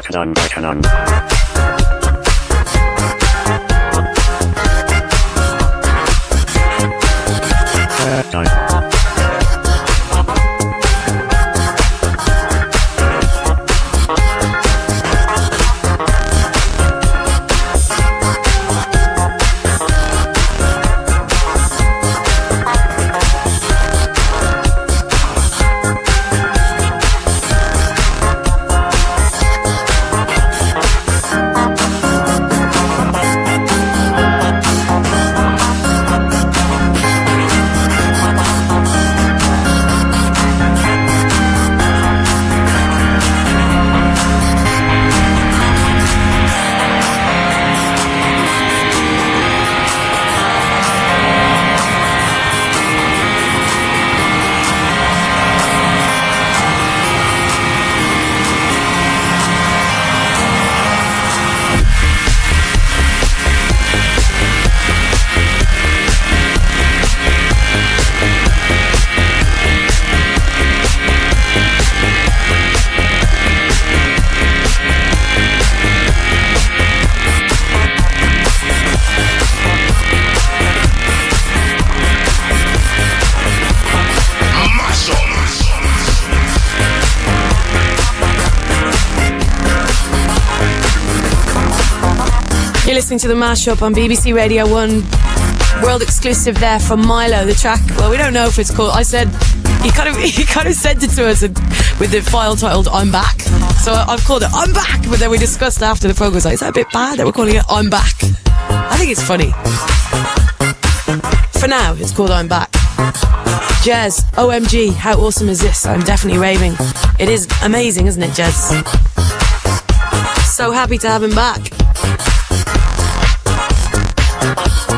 You're listening to The Mashup on BBC Radio 1. World exclusive there from Milo. The track, well, we don't know if it's called... I said... He kind of sent it to us with the file titled I'm Back. So I've called it I'm Back, but then we discussed after the programme, like, is that a bit bad that we're calling it I'm Back? I think it's funny. For now, it's called I'm Back. Jez, OMG, how awesome is this? I'm definitely raving. It is amazing, isn't it, Jez? So happy to have him back.